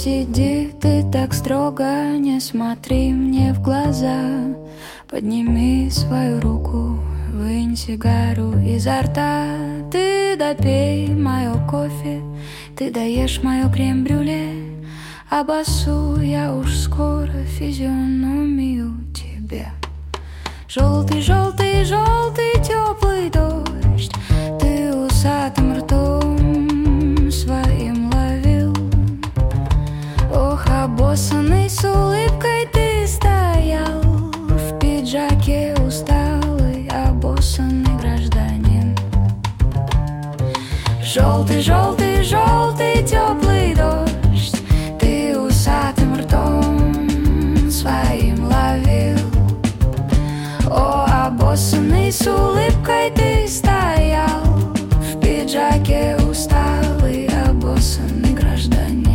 сиди ты так строго, не смотри мне в глаза. Подними свою руку, вынь сигару изо рта. Ты допей мое кофе, ты доешь мое крем-брюле. Обоссу я уж скоро физиономию тебе. Желтый, желтый, желтый, теплый дождь ты усатым ртом своим ловил. Ох, обоссанный с улыбкой ты стоял в пиджаке усталый, обоссанный гражданин. Желтый, желтый, желтый, теплый дождь ты усатым ртом своим ловил. О, обоссанный с улыбкой ты стоял в пиджаке усталый, обоссанный гражданин.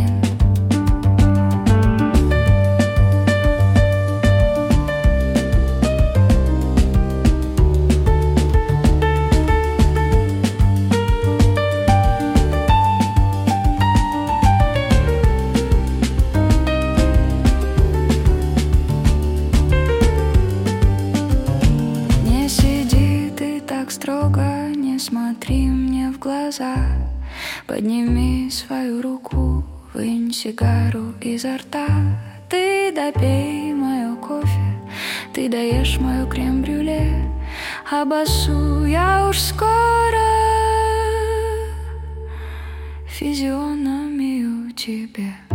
Строго не смотри мне в глаза. Подними свою руку, вынь сигару изо рта. Ты допей мое кофе, ты доешь мое крем-брюле. Обоссу я уж скоро физиономию тебе.